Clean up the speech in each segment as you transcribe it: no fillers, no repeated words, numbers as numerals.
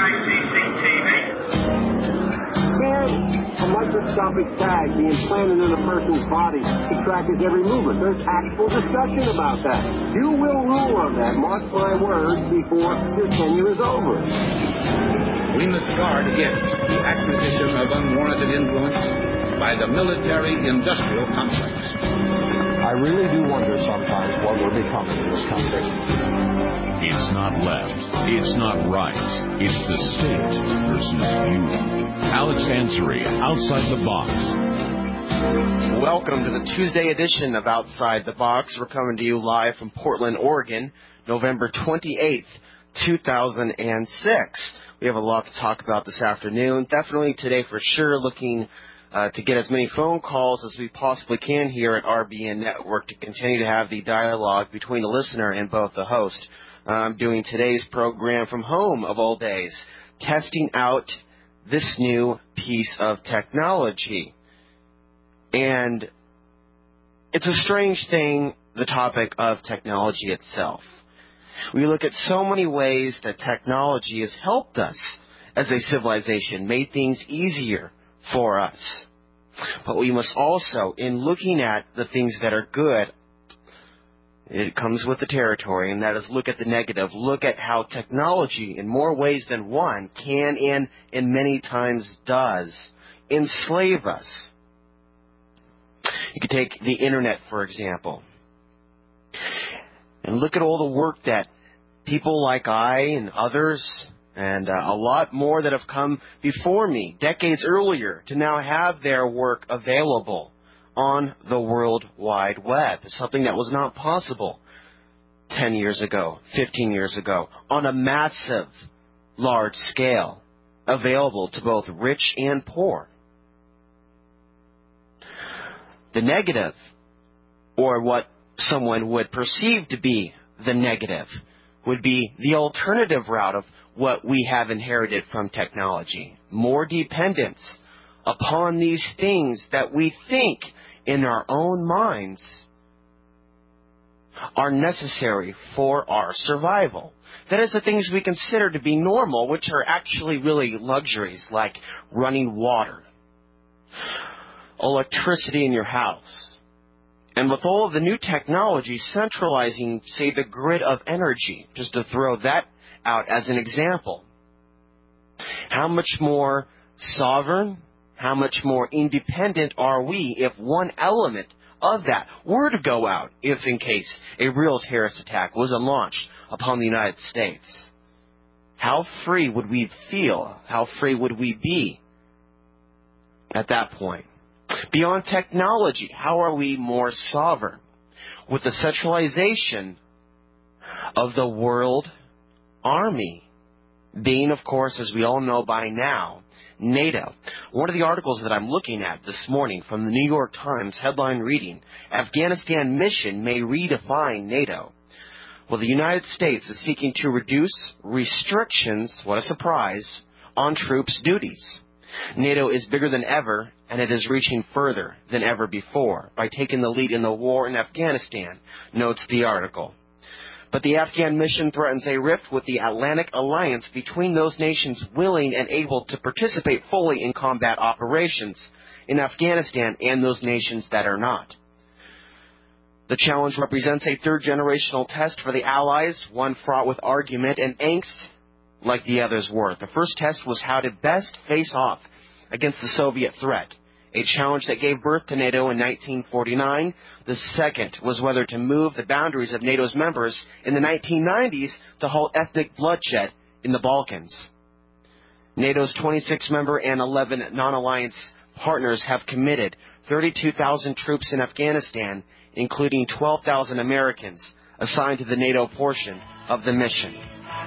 CCTV. Can a microscopic tag be implanted in a person's body to track his every movement? There's actual discussion about that. You will rule on that, mark my words, before your tenure is over. We must guard against the acquisition of unwarranted influence by the military-industrial complex. I really do wonder sometimes what we're becoming in this country. It's not left. It's not right. It's the state versus you. Alex Ansary, Outside the Box. Welcome to the Tuesday edition of Outside the Box. We're coming to you live from Portland, Oregon, November 28th, 2006. We have a lot to talk about this afternoon. Definitely today for sure looking to get as many phone calls as we possibly can here at RBN Network to continue to have the dialogue between the listener and both the host. I'm doing today's program from home of all days, testing out this new piece of technology. And it's a strange thing, the topic of technology itself. We look at so many ways that technology has helped us as a civilization, made things easier for us. But we must also, in looking at the things that are good, it comes with the territory, and that is look at the negative. Look at how technology, in more ways than one, can and many times does enslave us. You could take the internet, for example, and look at all the work that people like I and others and a lot more that have come before me decades earlier to now have their work available on the World Wide Web. It's something that was not possible 10 years ago, 15 years ago, on a massive, large scale, available to both rich and poor. The negative, or what someone would perceive to be the negative, would be the alternative route of what we have inherited from technology. More dependence upon these things that we think in our own minds are necessary for our survival. That is, the things we consider to be normal, which are actually really luxuries like running water, electricity in your house, and with all of the new technology centralizing, say, the grid of energy, just to throw that out as an example. How much more sovereign, how much more independent are we if one element of that were to go out, if in case a real terrorist attack was launched upon the United States? How free would we feel? How free would we be at that point? Beyond technology, how are we more sovereign? With the centralization of the world army being, of course, as we all know by now, NATO. One of the articles that I'm looking at this morning from the New York Times, headline reading, Afghanistan mission may redefine NATO. Well, the United States is seeking to reduce restrictions, what a surprise, on troops' duties. NATO is bigger than ever, and it is reaching further than ever before by taking the lead in the war in Afghanistan, notes the article. But the Afghan mission threatens a rift with the Atlantic Alliance between those nations willing and able to participate fully in combat operations in Afghanistan and those nations that are not. The challenge represents a third-generational test for the Allies, one fraught with argument and angst like the others were. The first test was how to best face off against the Soviet threat, a challenge that gave birth to NATO in 1949. The second was whether to move the boundaries of NATO's members in the 1990s to halt ethnic bloodshed in the Balkans. NATO's 26-member and 11 non-alliance partners have committed 32,000 troops in Afghanistan, including 12,000 Americans assigned to the NATO portion of the mission.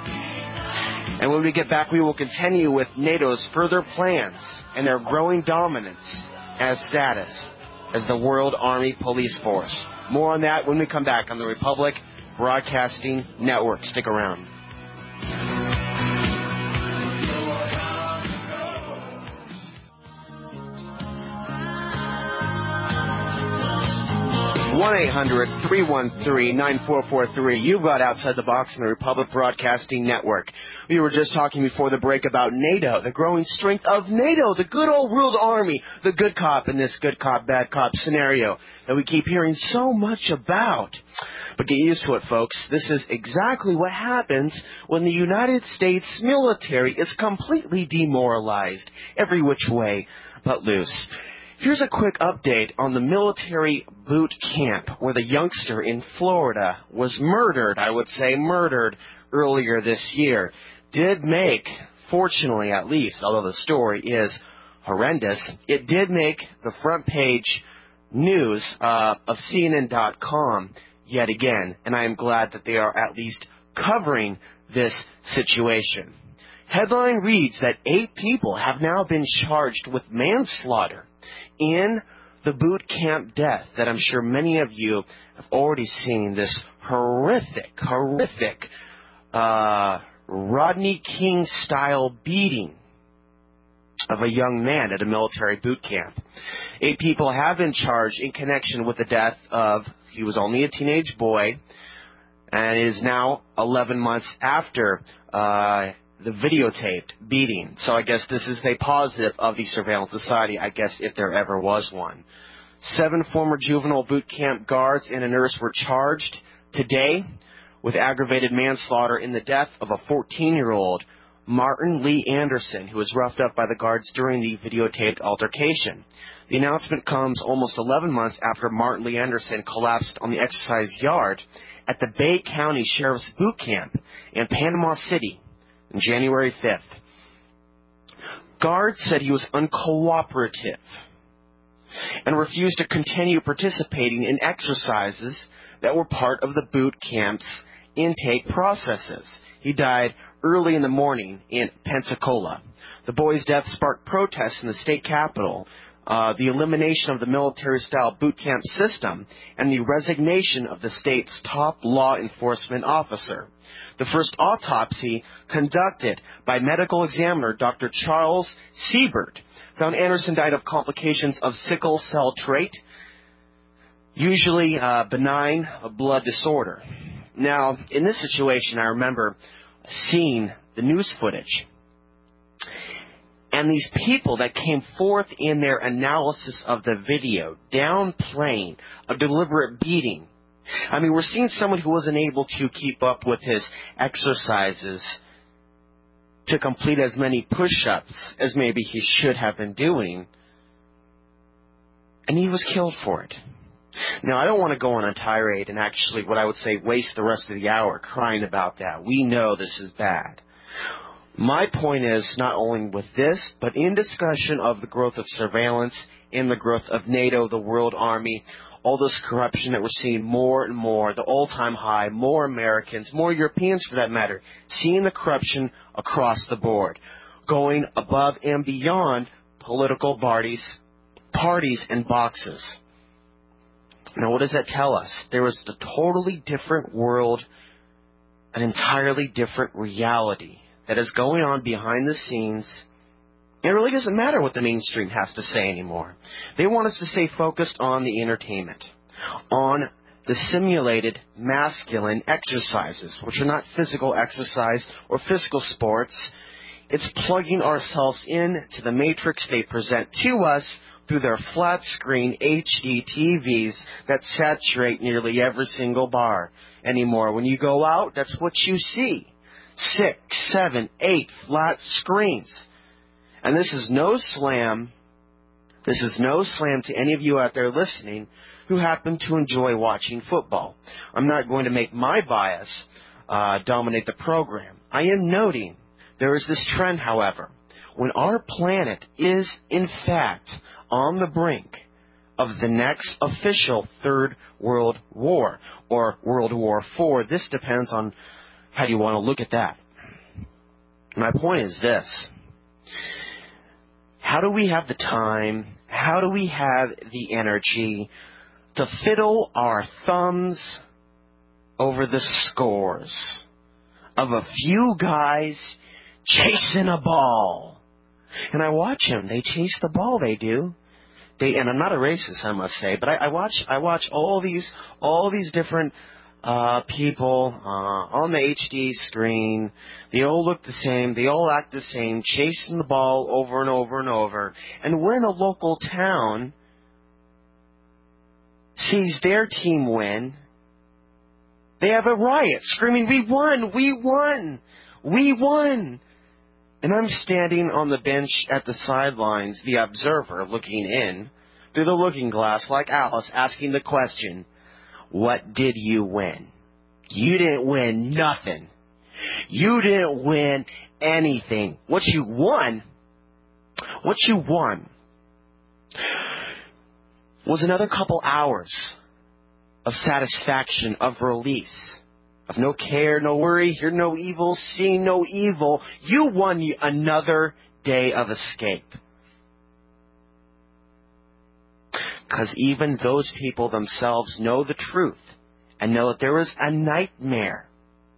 And when we get back, we will continue with NATO's further plans and their growing dominance as status as the World Army Police Force. More on that when we come back on the Republic Broadcasting Network. Stick around. 1-800-313-9443. You've got Outside the Box on the Republic Broadcasting Network. We were just talking before the break about NATO, the growing strength of NATO, the good old world army, the good cop in this good cop, bad cop scenario that we keep hearing so much about. But get used to it, folks. This is exactly what happens when the United States military is completely demoralized, every which way but loose. Here's a quick update on the military boot camp where the youngster in Florida was murdered, I would say murdered, earlier this year. Did make, fortunately at least, although the story is horrendous, it did make the front page news of CNN.com yet again, and I am glad that they are at least covering this situation. Headline reads that 8 people have now been charged with manslaughter in the boot camp death that I'm sure many of you have already seen, this horrific Rodney King-style beating of a young man at a military boot camp. 8 people have been charged in connection with the death of, he was only a teenage boy, and it is now 11 months after the videotaped beating. So I guess this is a positive of the surveillance society, I guess, if there ever was one. 7 former juvenile boot camp guards and a nurse were charged today with aggravated manslaughter in the death of a 14-year-old, Martin Lee Anderson, who was roughed up by the guards during the videotaped altercation. The announcement comes almost 11 months after Martin Lee Anderson collapsed on the exercise yard at the Bay County Sheriff's Boot Camp in Panama City on January 5th. Guards said he was uncooperative and refused to continue participating in exercises that were part of the boot camp's intake processes. He died early in the morning in Pensacola. The boy's death sparked protests in the state capitol, the elimination of the military-style boot camp system, and the resignation of the state's top law enforcement officer. The first autopsy, conducted by medical examiner Dr. Charles Siebert, found Anderson died of complications of sickle cell trait, usually benign blood disorder. Now, in this situation, I remember seeing the news footage. And these people that came forth in their analysis of the video, downplaying a deliberate beating. I mean, we're seeing someone who wasn't able to keep up with his exercises to complete as many push-ups as maybe he should have been doing. And he was killed for it. Now, I don't want to go on a tirade and actually, what I would say, waste the rest of the hour crying about that. We know this is bad. My point is, not only with this, but in discussion of the growth of surveillance, in the growth of NATO, the world army, all this corruption that we're seeing more and more, the all-time high, more Americans, more Europeans for that matter, seeing the corruption across the board, going above and beyond political parties and boxes. Now, what does that tell us? There is a totally different world, an entirely different reality that is going on behind the scenes. It really doesn't matter what the mainstream has to say anymore. They want us to stay focused on the entertainment, on the simulated masculine exercises, which are not physical exercise or physical sports. It's plugging ourselves into the matrix they present to us through their flat-screen HD TVs that saturate nearly every single bar anymore. When you go out, that's what you see. 6, 7, 8 flat screens. And this is no slam. This is no slam to any of you out there listening who happen to enjoy watching football. I'm not going to make my bias dominate the program. I am noting there is this trend, however, when our planet is, in fact, on the brink of the next official Third World War, or World War IV. This depends on how you want to look at that. My point is this. How do we have the time, how do we have the energy to fiddle our thumbs over the scores of a few guys chasing a ball? And I watch them. They chase the ball, they do. and I'm not a racist, I must say, but I watch all these different people on the HD screen. They all look the same. They all act the same, chasing the ball over and over and over. And when a local town sees their team win, they have a riot, screaming, "We won! We won! We won!" And I'm standing on the bench at the sidelines, the observer, looking in through the looking glass like Alice, asking the question, what did you win? You didn't win nothing. You didn't win anything. What you won was another couple hours of satisfaction, of release, of no care, no worry, hear no evil, see no evil. You won another day of escape. Because even those people themselves know the truth and know that there is a nightmare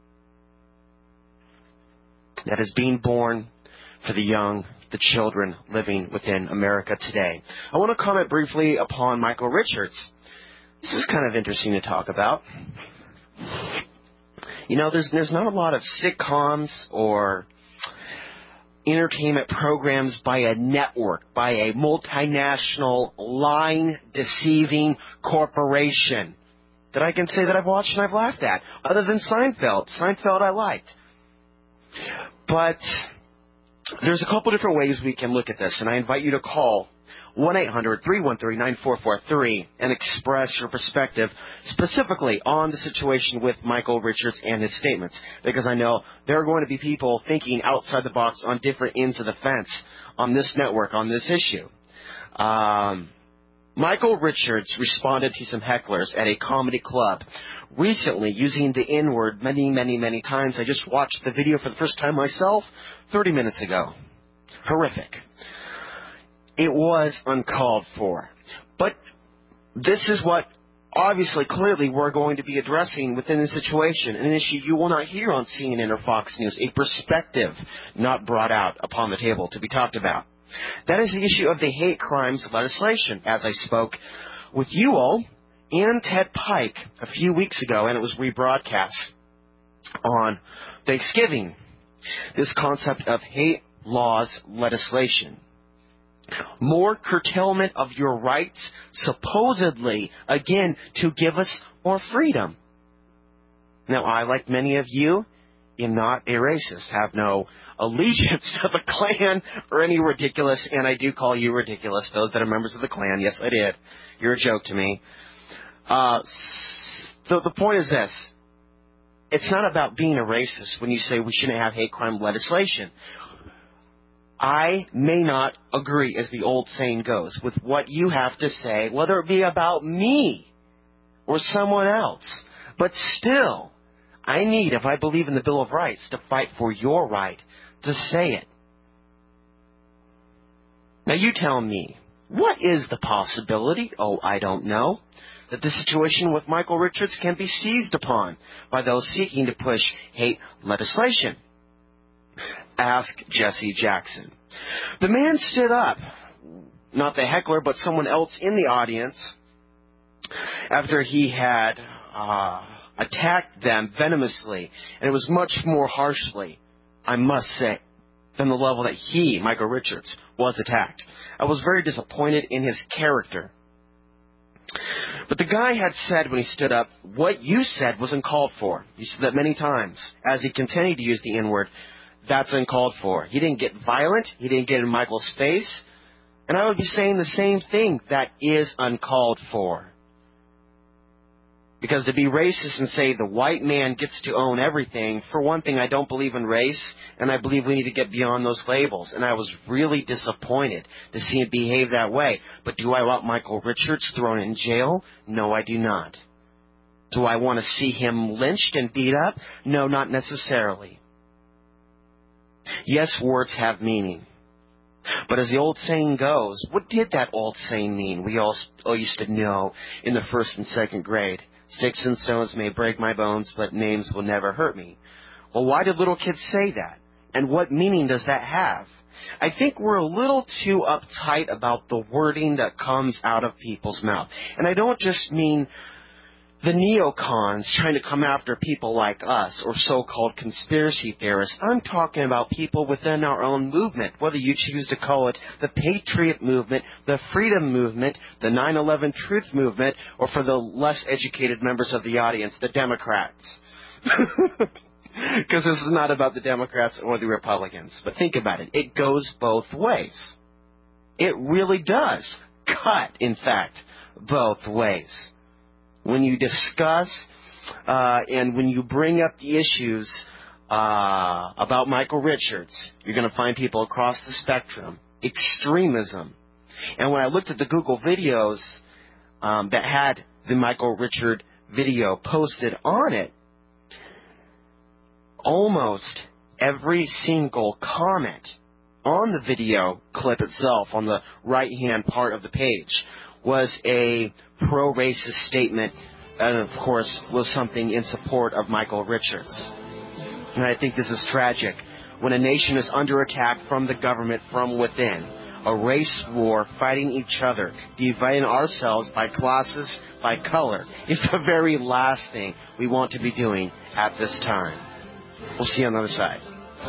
that is being born for the young, the children living within America today. I want to comment briefly upon Michael Richards. This is kind of interesting to talk about. You know, there's not a lot of sitcoms or entertainment programs by a network, by a multinational, lying, deceiving corporation that I can say that I've watched and I've laughed at, other than Seinfeld. Seinfeld I liked. But there's a couple different ways we can look at this, and I invite you to call 1-800-313-9443 and express your perspective specifically on the situation with Michael Richards and his statements, because I know there are going to be people thinking outside the box on different ends of the fence on this network, on this issue. Michael Richards responded to some hecklers at a comedy club recently using the N-word many, many, many times. I just watched the video for the first time myself 30 minutes ago. Horrific. It was uncalled for. But this is what, obviously, clearly, we're going to be addressing within the situation, an issue you will not hear on CNN or Fox News, a perspective not brought out upon the table to be talked about. That is the issue of the hate crimes legislation, as I spoke with you all and Ted Pike a few weeks ago, and it was rebroadcast on Thanksgiving, this concept of hate laws legislation. More curtailment of your rights, supposedly, again, to give us more freedom. Now, I, like many of you, am not a racist, have no allegiance to the Klan or any ridiculous, and I do call you ridiculous, those that are members of the Klan. Yes, I did. You're a joke to me. The point is this. It's not about being a racist when you say we shouldn't have hate crime legislation. I may not agree, as the old saying goes, with what you have to say, whether it be about me or someone else. But still, I need, if I believe in the Bill of Rights, to fight for your right to say it. Now you tell me, what is the possibility, I don't know, that the situation with Michael Richards can be seized upon by those seeking to push hate legislation? Ask Jesse Jackson. The man stood up, not the heckler, but someone else in the audience, after he had attacked them venomously, and it was much more harshly, I must say, than the level that he, Michael Richards, was attacked. I was very disappointed in his character. But the guy had said when he stood up, what you said was uncalled for. He said that many times, as he continued to use the N-word. That's uncalled for. He didn't get violent. He didn't get in Michael's face. And I would be saying the same thing. That is uncalled for. Because to be racist and say the white man gets to own everything, for one thing, I don't believe in race, and I believe we need to get beyond those labels. And I was really disappointed to see him behave that way. But do I want Michael Richards thrown in jail? No, I do not. Do I want to see him lynched and beat up? No, not necessarily. Yes, words have meaning. But as the old saying goes, what did that old saying mean? We all used to know in the first and second grade. Sticks and stones may break my bones, but names will never hurt me. Well, why did little kids say that? And what meaning does that have? I think we're a little too uptight about the wording that comes out of people's mouth. And I don't just mean the neocons trying to come after people like us or so-called conspiracy theorists. I'm talking about people within our own movement, whether you choose to call it the Patriot Movement, the Freedom Movement, the 9/11 Truth Movement, or for the less educated members of the audience, the Democrats. Because this is not about the Democrats or the Republicans. But think about it. It goes both ways. It really does cut, in fact, both ways. When you discuss and when you bring up the issues about Michael Richards, you're going to find people across the spectrum. Extremism. And when I looked at the Google videos that had the Michael Richard video posted on it, almost every single comment on the video clip itself, on the right-hand part of the page, was a pro-racist statement, and of course was something in support of Michael Richards. And I think this is tragic. When a nation is under attack from the government from within, a race war, fighting each other, dividing ourselves by classes, by color, is the very last thing we want to be doing at this time. We'll see you on the other side.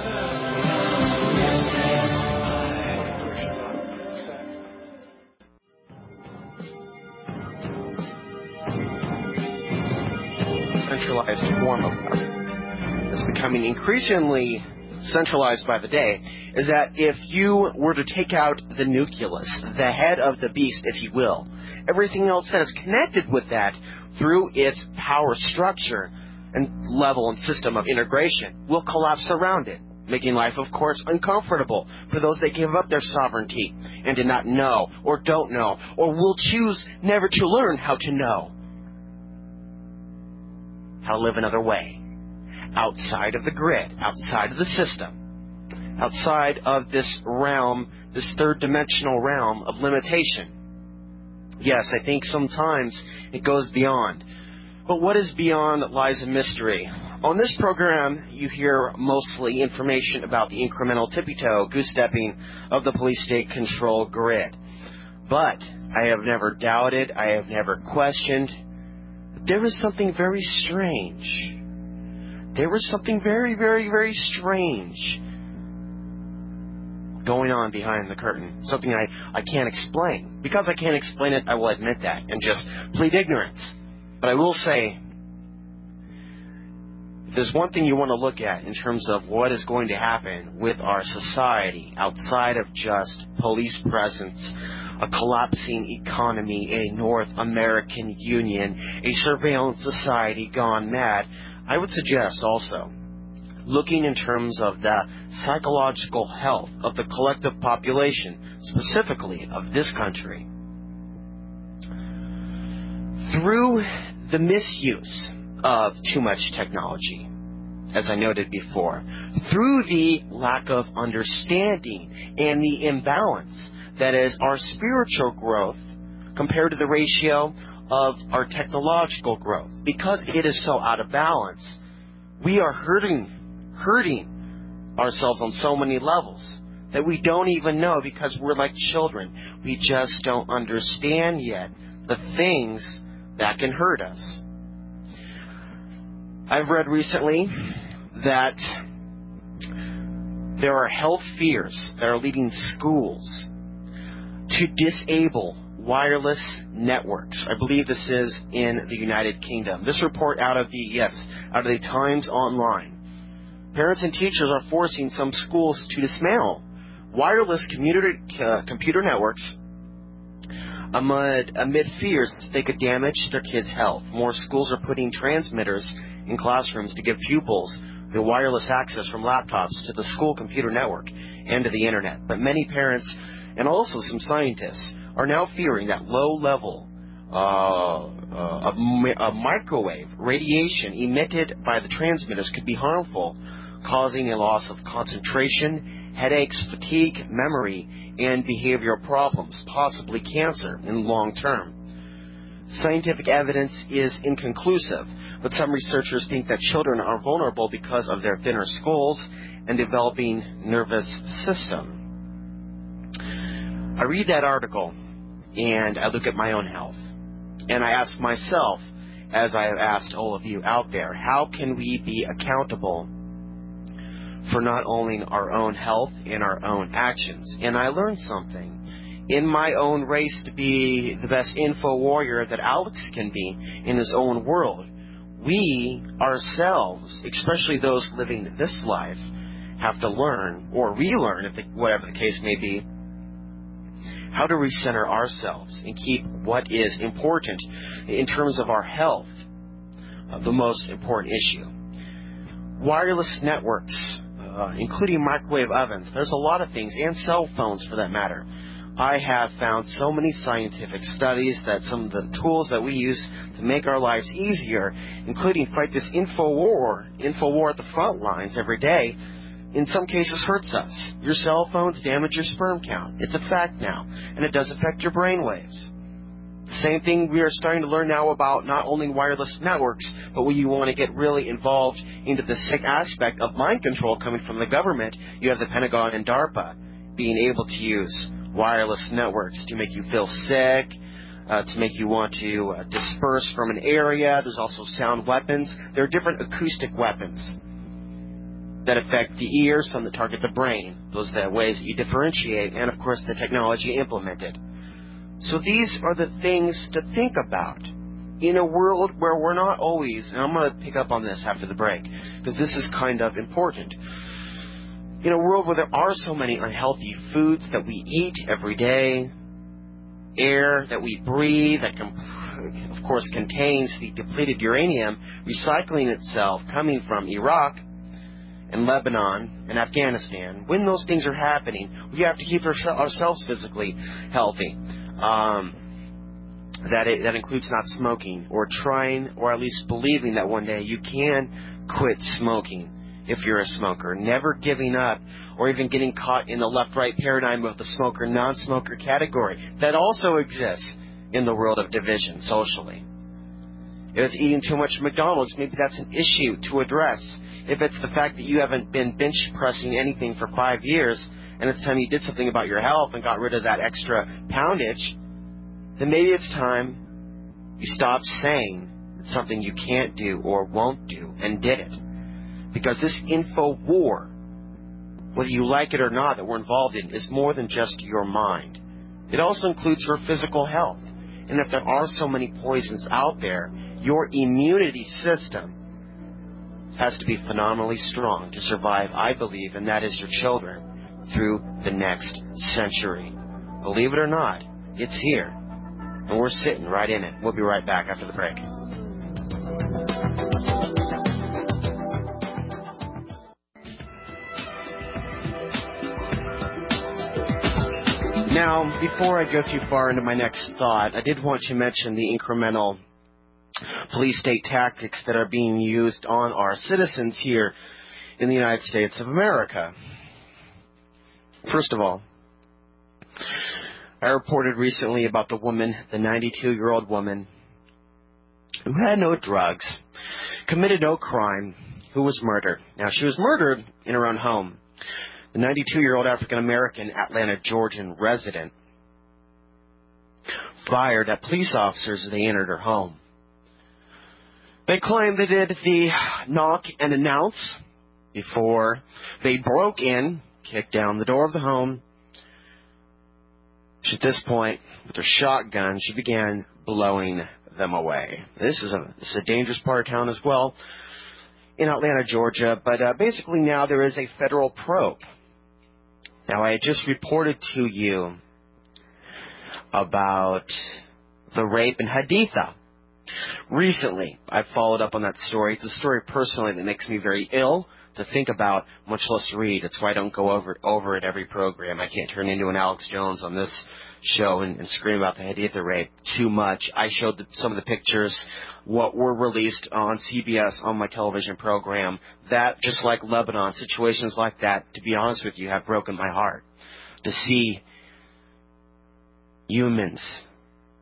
Centralized form of government that's becoming increasingly centralized by the day is that if you were to take out the nucleus, the head of the beast, if you will, everything else that is connected with that through its power structure and level and system of integration will collapse around it, making life, of course, uncomfortable for those that give up their sovereignty and did not know or don't know or will choose never to learn how to know how to live another way, outside of the grid, outside of the system, outside of this realm, this third-dimensional realm of limitation. Yes, I think sometimes it goes beyond. But what is beyond lies a mystery. On this program, you hear mostly information about the incremental tippy-toe, goose-stepping of the police-state control grid. But I have never doubted, I have never questioned. There is something very strange. There was something very, very, very strange going on behind the curtain. Something I can't explain. Because I can't explain it, I will admit that and just plead ignorance. But I will say, if there's one thing you want to look at in terms of what is going to happen with our society outside of just police presence, a collapsing economy, a North American Union, a surveillance society gone mad, I would suggest also looking in terms of the psychological health of the collective population, specifically of this country. Through the misuse of too much technology, as I noted before, through the lack of understanding and the imbalance that is our spiritual growth compared to the ratio of our technological growth, because it is so out of balance, we are hurting ourselves on so many levels that we don't even know, because we're like children. We just don't understand yet the things that can hurt us. I've read recently that there are health fears that are leading schools to disable wireless networks. I believe this is in the United Kingdom. This report out of the Times Online. Parents and teachers are forcing some schools to dismantle wireless computer networks amid fears that they could damage their kids' health. More schools are putting transmitters in classrooms to give pupils the wireless access from laptops to the school computer network and to the internet. But many parents and also some scientists are now fearing that low level of microwave radiation emitted by the transmitters could be harmful, causing a loss of concentration, headaches, fatigue, memory, and behavioral problems, possibly cancer in the long term. Scientific evidence is inconclusive, but some researchers think that children are vulnerable because of their thinner skulls and developing nervous system. I read that article and I look at my own health, and I ask myself, as I have asked all of you out there, how can we be accountable for not only our own health and our own actions? And I learned something. In my own race to be the best info warrior that Alex can be in his own world, we ourselves, especially those living this life, have to learn or relearn, whatever the case may be, how to recenter ourselves and keep what is important in terms of our health the most important issue. Wireless networks, including microwave ovens, there's a lot of things, and cell phones for that matter. I have found so many scientific studies that some of the tools that we use to make our lives easier, including fight this info war at the front lines every day, in some cases hurts us. Your cell phones damage your sperm count. It's a fact now, and it does affect your brain waves. The same thing we are starting to learn now about not only wireless networks, but when you want to get really involved into the sick aspect of mind control coming from the government, you have the Pentagon and DARPA being able to use wireless networks to make you feel sick, to make you want to disperse from an area. There's also sound weapons. There are different acoustic weapons that affect the ear, some that target the brain. Those are the ways that you differentiate, and of course the technology implemented. So these are the things to think about in a world where we're not always, and I'm going to pick up on this after the break, because this is kind of important. In a world where there are so many unhealthy foods that we eat every day, air that we breathe that of course contains the depleted uranium recycling itself coming from Iraq and Lebanon and Afghanistan, when those things are happening, we have to keep ourselves physically healthy. That includes not smoking, or trying, or at least believing that one day you can quit smoking if you're a smoker. Never giving up, or even getting caught in the left-right paradigm of the smoker-non-smoker category. That also exists in the world of division socially. If it's eating too much McDonald's, maybe that's an issue to address. If it's the fact that you haven't been bench pressing anything for 5 years, and it's time you did something about your health and got rid of that extra poundage, then maybe it's time you stopped saying it's something you can't do or won't do and did it. Because this info war, whether you like it or not, that we're involved in, is more than just your mind. It also includes your physical health. And if there are so many poisons out there, your immunity system has to be phenomenally strong to survive, I believe, and that is your children, through the next century. Believe it or not, it's here. And we're sitting right in it. We'll be right back after the break. Now, before I go too far into my next thought, I did want to mention the incremental police state tactics that are being used on our citizens here in the United States of America. First of all, I reported recently about the woman, the 92-year-old woman, who had no drugs, committed no crime, who was murdered. Now, she was murdered in her own home. The 92-year-old African-American Atlanta, Georgian resident fired at police officers as they entered her home. They claimed they did the knock and announce before they broke in, kicked down the door of the home. At this point, with her shotgun, she began blowing them away. This is a dangerous part of town as well, in Atlanta, Georgia. But basically now there is a federal probe. Now, I had just reported to you about the rape in Haditha. Recently, I followed up on that story. It's a story personally that makes me very ill to think about, much less read. It's why I don't go over it every program. I can't turn into an Alex Jones on this show and scream about the Haditha rape too much. I showed some of the pictures, what were released on CBS on my television program. That, just like Lebanon, situations like that, to be honest with you, have broken my heart. To see humans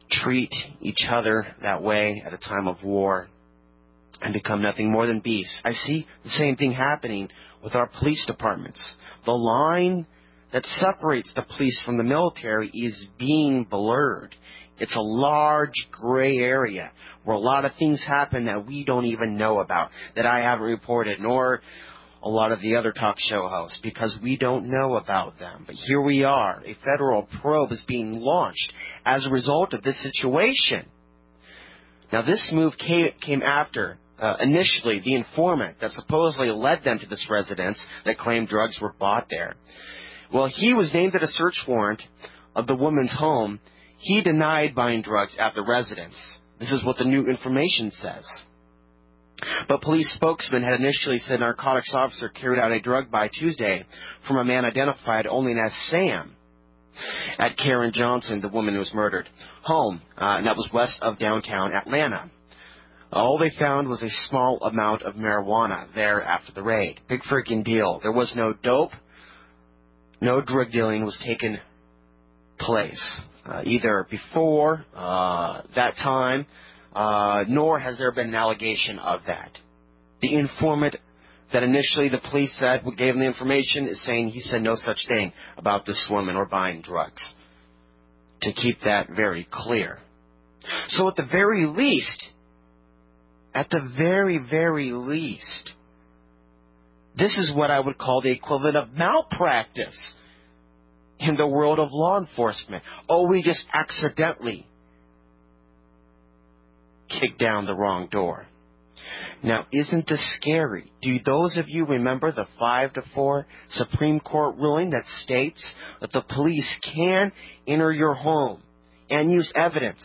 treat each other that way at a time of war and become nothing more than beasts. I see the same thing happening with our police departments. The line that separates the police from the military is being blurred. It's a large gray area where a lot of things happen that we don't even know about, that I haven't reported, nor a lot of the other talk show hosts, because we don't know about them. But here we are. A federal probe is being launched as a result of this situation. Now, this move came after, initially, the informant that supposedly led them to this residence that claimed drugs were bought there. Well, he was named at a search warrant of the woman's home. He denied buying drugs at the residence. This is what the new information says. But police spokesman had initially said a narcotics officer carried out a drug buy Tuesday from a man identified only as Sam at Karen Johnson, the woman who was murdered, home, and that was west of downtown Atlanta. All they found was a small amount of marijuana there after the raid. Big freaking deal. There was no dope. No drug dealing was taken place, either before that time, nor has there been an allegation of that. The informant that initially the police said gave him the information is saying he said no such thing about this woman or buying drugs. To keep that very clear. So at the very least, this is what I would call the equivalent of malpractice in the world of law enforcement. Oh, we just accidentally kicked down the wrong door. Now, isn't this scary? Do those of you remember the 5-4 Supreme Court ruling that states that the police can enter your home and use evidence,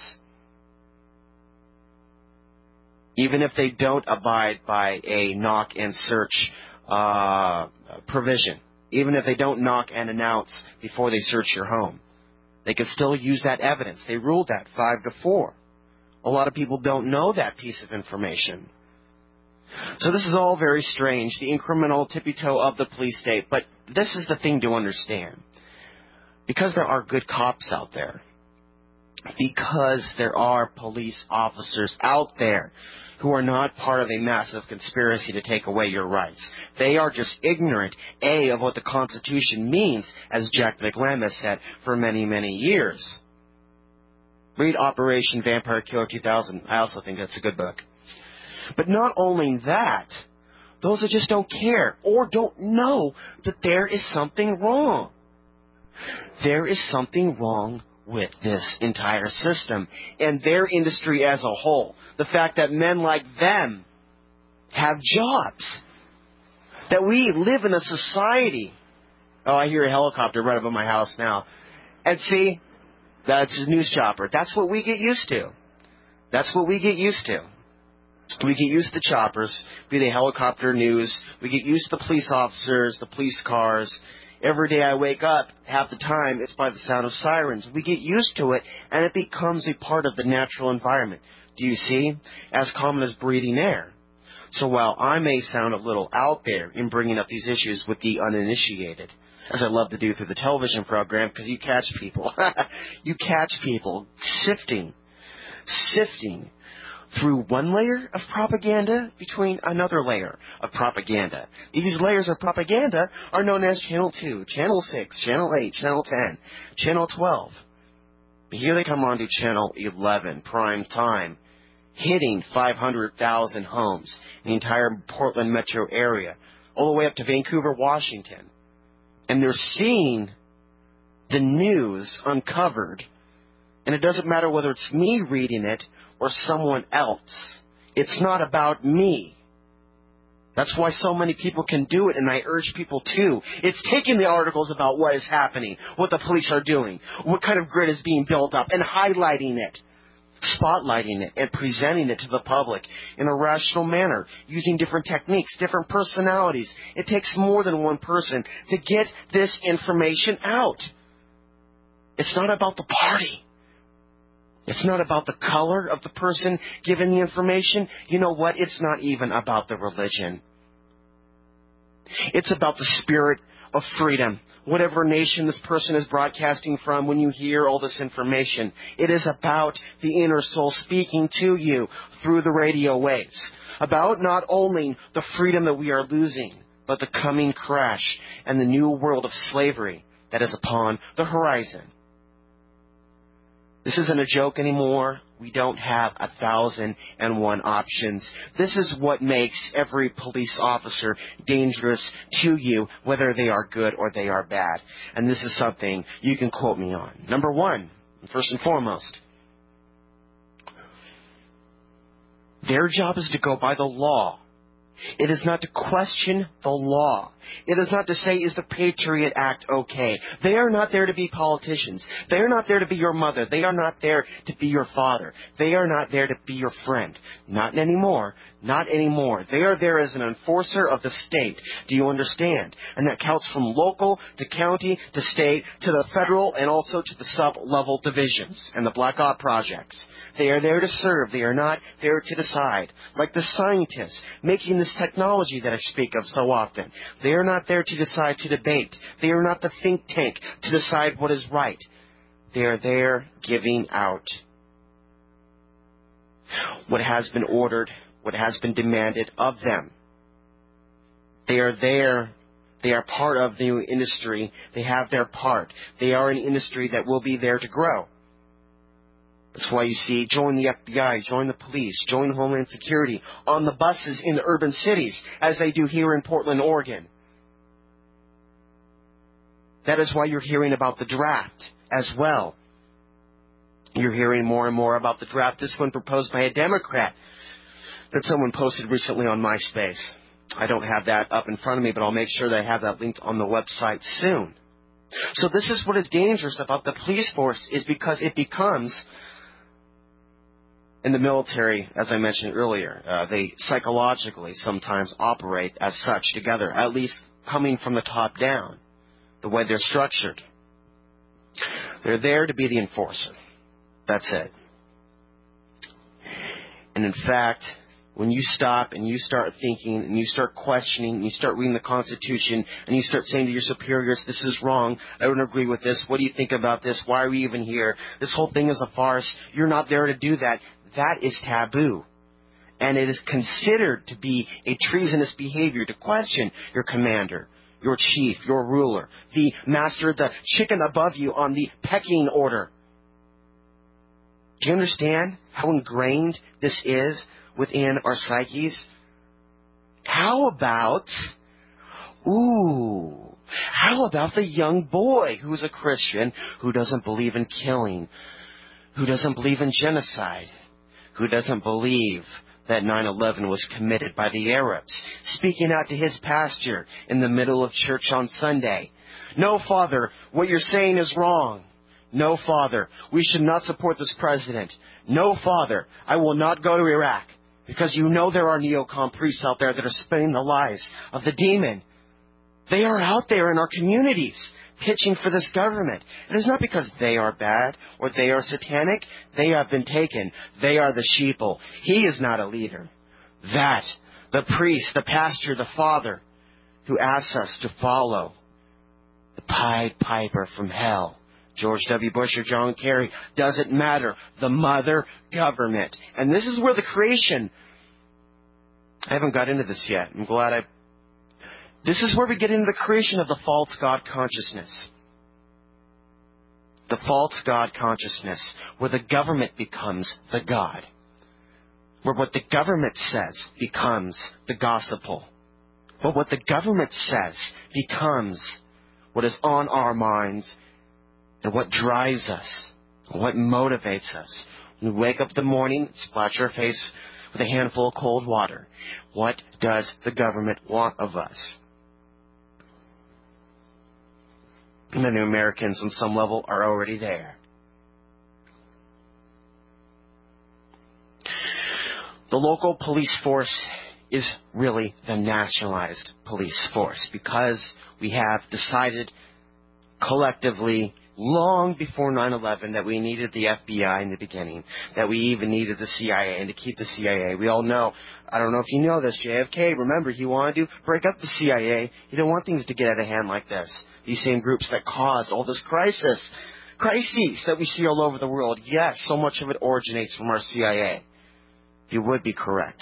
even if they don't abide by a knock and search provision, even if they don't knock and announce before they search your home? They can still use that evidence. They ruled that 5-4. A lot of people don't know that piece of information. So this is all very strange, the incremental tippy-toe of the police state. But this is the thing to understand. Because there are good cops out there, because there are police officers out there who are not part of a massive conspiracy to take away your rights. They are just ignorant, A, of what the Constitution means, as Jack McLam has said for many, many years. Read Operation Vampire Killer 2000. I also think that's a good book. But not only that, those that just don't care or don't know that there is something wrong. There is something wrong with this entire system and their industry as a whole. The fact that men like them have jobs. That we live in a society. Oh, I hear a helicopter right above my house now. And see, that's a news chopper. That's what we get used to. That's what we get used to. We get used to the choppers, be they helicopter news. We get used to the police officers, the police cars. Every day I wake up, half the time, it's by the sound of sirens. We get used to it, and it becomes a part of the natural environment. Do you see? As common as breathing air. So while I may sound a little out there in bringing up these issues with the uninitiated, as I love to do through the television program, because you catch people. You catch people sifting through one layer of propaganda between another layer of propaganda. These layers of propaganda are known as Channel 2, Channel 6, Channel 8, Channel 10, Channel 12. But here they come on to Channel 11, prime time, hitting 500,000 homes in the entire Portland metro area, all the way up to Vancouver, Washington. And they're seeing the news uncovered. And it doesn't matter whether it's me reading it or someone else. It's not about me. That's why so many people can do it, and I urge people to. It's taking the articles about what is happening, what the police are doing, what kind of grid is being built up, and highlighting it, spotlighting it, and presenting it to the public in a rational manner, using different techniques, different personalities. It takes more than one person to get this information out. It's not about the party. It's not about the color of the person giving the information. You know what? It's not even about the religion. It's about the spirit of freedom whatever nation this person is broadcasting from, when you hear all this information, it is about the inner soul speaking to you through the radio waves. About not only the freedom that we are losing, but the coming crash and the new world of slavery that is upon the horizon. This isn't a joke anymore. We don't have 1,001 options. This is what makes every police officer dangerous to you, whether they are good or they are bad. And this is something you can quote me on. Number one, first and foremost, their job is to go by the law. It is not to question the law. It is not to say, is the Patriot Act okay? They are not there to be politicians. They are not there to be your mother. They are not there to be your father. They are not there to be your friend. Not anymore. Not anymore. They are there as an enforcer of the state. Do you understand? And that counts from local to county to state to the federal and also to the sub-level divisions and the Black Ops projects. They are there to serve. They are not there to decide. Like the scientists making this technology that I speak of so often. They are not there to decide, to debate. They are not the think tank to decide what is right. They are there giving out what has been ordered, what has been demanded of them. They are there. They are part of the industry. They have their part. They are an industry that will be there to grow. That's why you see, join the FBI, join the police, join Homeland Security on the buses in the urban cities, as they do here in Portland, Oregon. That is why you're hearing about the draft as well. You're hearing more and more about the draft. This one proposed by a Democrat that someone posted recently on MySpace. I don't have that up in front of me, but I'll make sure that I have that linked on the website soon. So this is what is dangerous about the police force, is because it becomes... In the military, as I mentioned earlier, they psychologically sometimes operate as such together, at least coming from the top down, the way they're structured. They're there to be the enforcer. That's it. And in fact, when you stop and you start thinking and you start questioning and you start reading the Constitution and you start saying to your superiors, this is wrong, I don't agree with this, what do you think about this, why are we even here, this whole thing is a farce, you're not there to do that. That is taboo. And it is considered to be a treasonous behavior to question your commander, your chief, your ruler, the master, the chicken above you on the pecking order. Do you understand how ingrained this is within our psyches? How about the young boy who's a Christian, who doesn't believe in killing, who doesn't believe in genocide, who doesn't believe that 9/11 was committed by the Arabs, speaking out to his pastor in the middle of church on Sunday? No, Father, what you're saying is wrong. No, Father, we should not support this president. No, Father, I will not go to Iraq, because you know there are neocon priests out there that are spinning the lies of the demon. They are out there in our communities pitching for this government. It is not because they are bad or they are satanic. They have been taken. They are the sheeple. He is not a leader. That, the priest, the pastor, the father, who asks us to follow the Pied Piper from hell, George W. Bush or John Kerry, doesn't matter. The mother government. And this is where the creation... I haven't got into this yet. I'm glad This is where we get into the creation of the false God consciousness. The false God consciousness, where the government becomes the God. Where what the government says becomes the gospel. Where what the government says becomes what is on our minds and what drives us, and what motivates us. When we wake up in the morning, splash our face with a handful of cold water. What does the government want of us? Many Americans on some level are already there. The local police force is really the nationalized police force, because we have decided collectively long before 9/11 that we needed the FBI in the beginning, that we even needed the CIA, and to keep the CIA. We all know, I don't know if you know this, JFK, remember, he wanted to break up the CIA. He didn't want things to get out of hand like this. These same groups that caused all this crises that we see all over the world. Yes, so much of it originates from our CIA. You would be correct.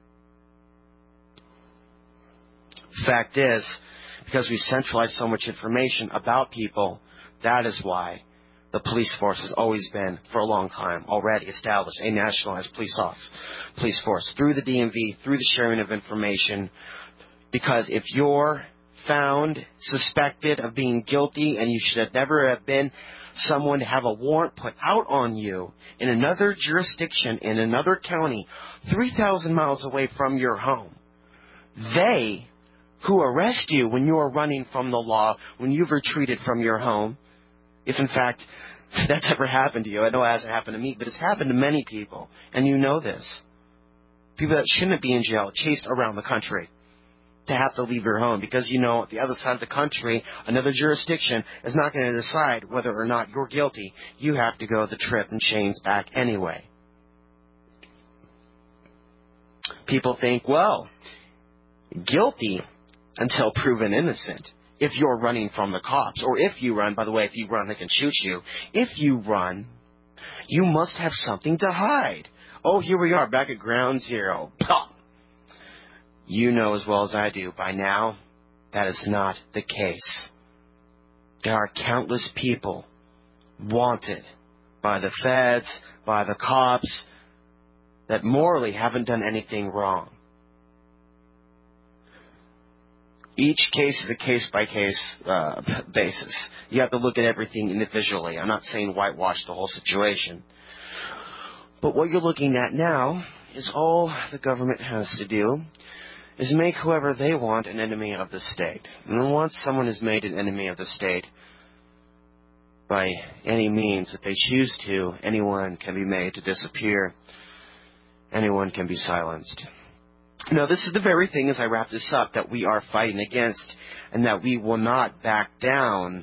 Fact is, because we centralize so much information about people, that is why the police force has always been, for a long time, already established a nationalized police force through the DMV, through the sharing of information. Because if you're found suspected of being guilty and you should never have been someone to have a warrant put out on you in another jurisdiction, in another county, 3,000 miles away from your home, they who arrest you when you are running from the law, when you've retreated from your home, if in fact that's ever happened to you. I know it hasn't happened to me, but it's happened to many people, and you know this. People that shouldn't be in jail, chased around the country to have to leave your home because you know at the other side of the country, another jurisdiction is not going to decide whether or not you're guilty. You have to go the trip and chains back anyway. People think, well, guilty until proven innocent. If you're running from the cops, or if you run, by the way, if you run, they can shoot you. If you run, you must have something to hide. Oh, here we are, back at ground zero. Pop! You know as well as I do, by now, that is not the case. There are countless people wanted by the feds, by the cops, that morally haven't done anything wrong. Each case is a case-by-case basis. You have to look at everything individually. I'm not saying whitewash the whole situation. But what you're looking at now is all the government has to do is make whoever they want an enemy of the state. And once someone is made an enemy of the state, by any means that they choose to, anyone can be made to disappear. Anyone can be silenced. Now, this is the very thing, as I wrap this up, that we are fighting against, and that we will not back down,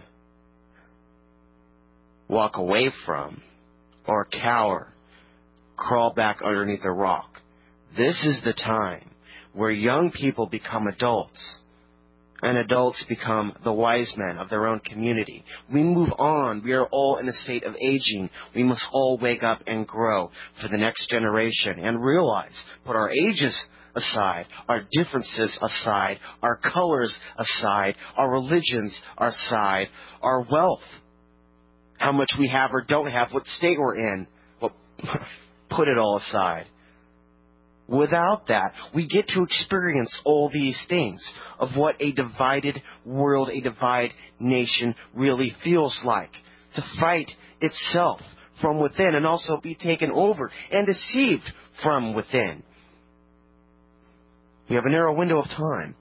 walk away from, or cower, crawl back underneath a rock. This is the time where young people become adults, and adults become the wise men of their own community. We move on. We are all in a state of aging. We must all wake up and grow for the next generation and realize, put our ages aside, our differences aside, our colors aside, our religions aside, our wealth, how much we have or don't have, what state we're in, well, put it all aside. Without that, we get to experience all these things of what a divided world, a divided nation really feels like. To fight itself from within and also be taken over and deceived from within. We have a narrow window of time.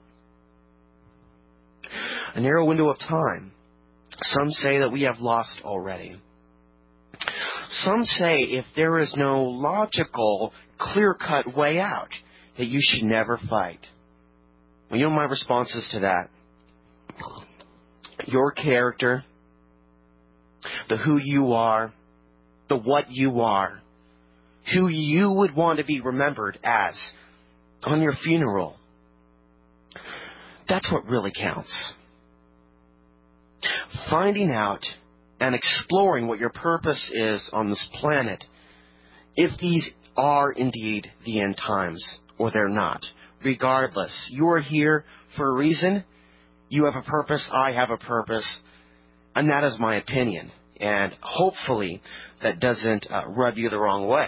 A narrow window of time. Some say that we have lost already. Some say if there is no logical, clear-cut way out, that you should never fight. Well, you know my responses to that. Your character, the who you are, the what you are, who you would want to be remembered as on your funeral. That's what really counts. Finding out and exploring what your purpose is on this planet, if these are indeed the end times or they're not. Regardless, you are here for a reason. You have a purpose. I have a purpose. And that is my opinion. And hopefully that doesn't rub you the wrong way.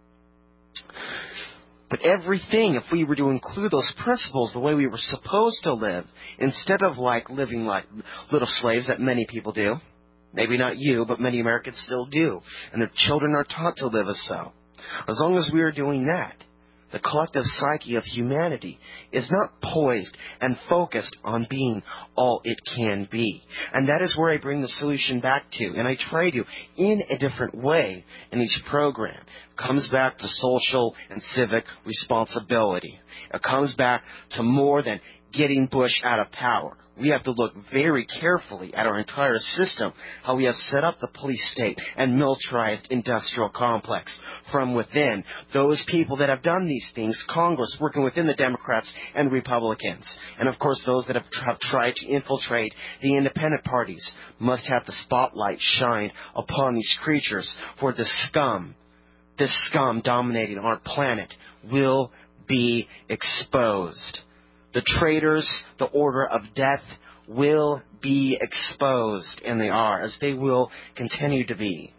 But everything, if we were to include those principles the way we were supposed to live, instead of living like little slaves that many people do, maybe not you, but many Americans still do, and their children are taught to live as so. As long as we are doing that, the collective psyche of humanity is not poised and focused on being all it can be. And that is where I bring the solution back to. And I try to, in a different way, in each program. It comes back to social and civic responsibility. It comes back to more than getting Bush out of power. we have to look very carefully at our entire system, how we have set up the police state and militarized industrial complex from within. Those people that have done these things, Congress working within the Democrats and Republicans, and of course those that have tried to infiltrate the independent parties, must have the spotlight shined upon these creatures, for this scum dominating our planet will be exposed. The traitors, the order of death, will be exposed, and they are, as they will continue to be.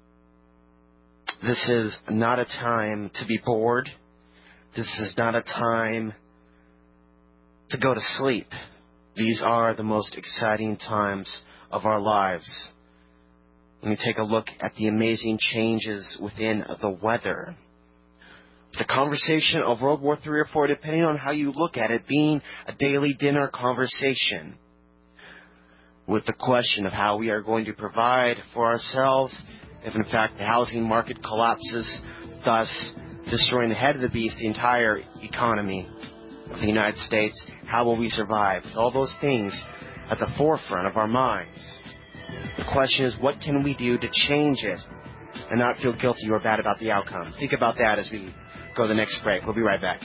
This is not a time to be bored. This is not a time to go to sleep. These are the most exciting times of our lives. Let me take a look at the amazing changes within the weather. The conversation of World War III or IV, depending on how you look at it, being a daily dinner conversation with the question of how we are going to provide for ourselves if, in fact, the housing market collapses, thus destroying the head of the beast, the entire economy of the United States. How will we survive? With all those things at the forefront of our minds. The question is, what can we do to change it and not feel guilty or bad about the outcome? Think about that as we go to the next break. We'll be right back.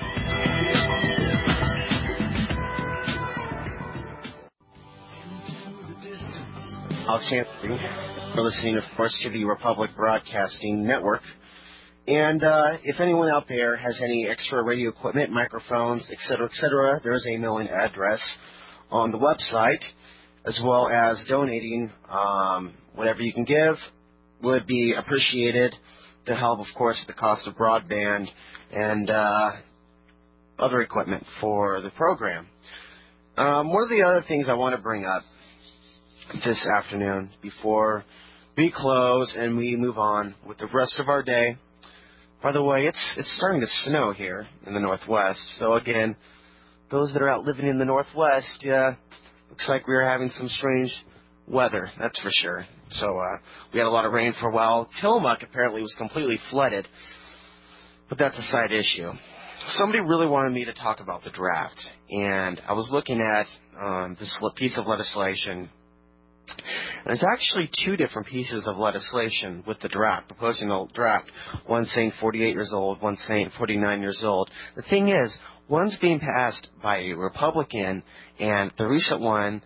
Alexander, you're listening, of course, to the Republic Broadcasting Network. And if anyone out there has any extra radio equipment, microphones, etc., there's a mailing address on the website, as well as donating. Whatever you can give would be appreciated to help, of course, with the cost of broadband and other equipment for the program. One of the other things I want to bring up this afternoon before we close and we move on with the rest of our day. By the way, it's starting to snow here in the Northwest. So again, those that are out living in the Northwest, looks like we are having some strange weather, that's for sure. So we had a lot of rain for a while. Tillamook apparently was completely flooded, but that's a side issue. Somebody really wanted me to talk about the draft, and I was looking at this piece of legislation. And there's actually two different pieces of legislation with the draft, proposing the draft. One saying 48 years old, one saying 49 years old. The thing is, one's being passed by a Republican, and the recent one,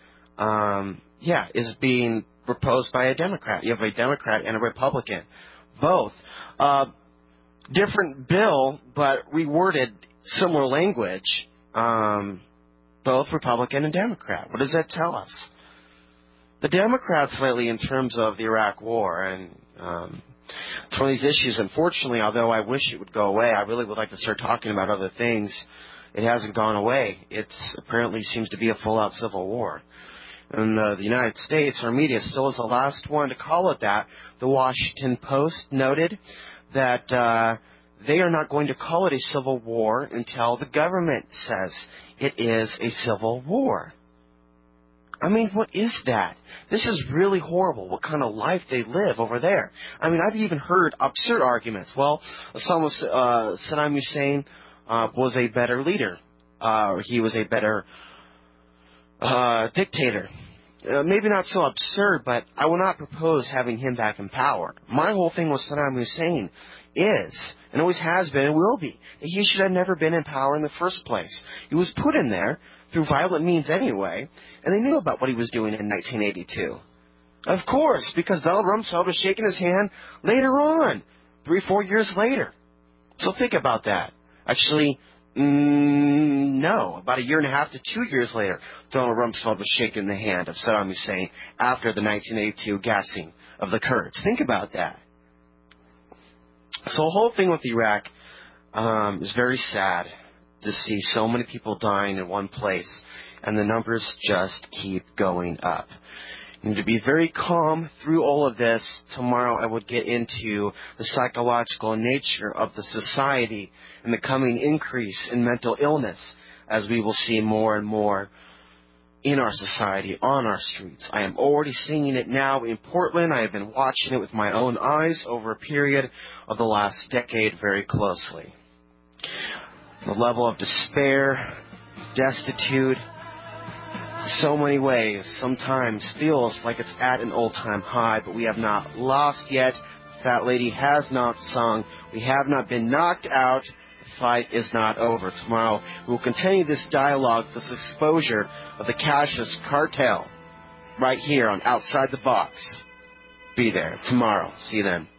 is being proposed by a Democrat. You have a Democrat and a Republican. Both. Different bill, but reworded similar language. Both Republican and Democrat. What does that tell us? The Democrats lately, in terms of the Iraq War, and it's one of these issues, unfortunately, although I wish it would go away, I really would like to start talking about other things. It hasn't gone away. It apparently seems to be a full-out civil war. And the United States, our media, still is the last one to call it that. The Washington Post noted that they are not going to call it a civil war until the government says it is a civil war. I mean, what is that? This is really horrible, what kind of life they live over there. I mean, I've even heard absurd arguments. Well, Saddam Hussein was a better leader. He was a better dictator. Maybe not so absurd, but I will not propose having him back in power. My whole thing with Saddam Hussein is, and always has been and will be, that he should have never been in power in the first place. He was put in there through violent means anyway, and they knew about what he was doing in 1982. Of course, because Donald Rumsfeld was shaking his hand later on, 3-4 years later. So think about that. Actually, no, about 1.5 to 2 years later, Donald Rumsfeld was shaking the hand of Saddam Hussein after the 1982 gassing of the Kurds. Think about that. So the whole thing with Iraq is very sad to see so many people dying in one place, and the numbers just keep going up. You need to be very calm through all of this. Tomorrow I would get into the psychological nature of the society and the coming increase in mental illness, as we will see more and more in our society, on our streets. I am already seeing it now in Portland. I have been watching it with my own eyes over a period of the last decade very closely. The level of despair, destitute, so many ways, sometimes feels like it's at an all-time high, but we have not lost yet. The Fat Lady has not sung. We have not been knocked out. The fight is not over. Tomorrow, we will continue this dialogue, this exposure of the Cassius cartel right here on Outside the Box. Be there tomorrow. See you then.